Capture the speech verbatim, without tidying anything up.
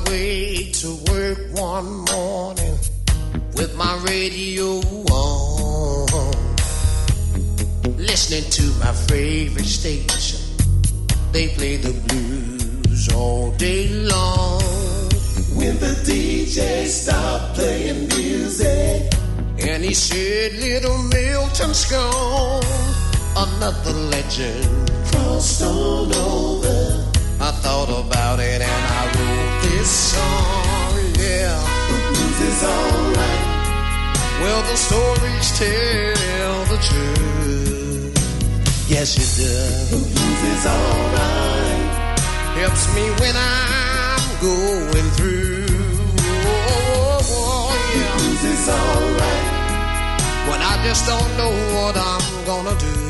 way to work one morning with my radio on, listening to my favorite station. They play the blues all day long. When the D J stopped playing music and he said, little Milton's gone, another legend crossed on over. I thought about it and I wrote this song, yeah. The blues is alright. Well, the stories tell the truth. Yes, it does. The blues is alright. Helps me when I'm going through. Oh, oh, yeah. The blues is alright. When I just don't know what I'm gonna do.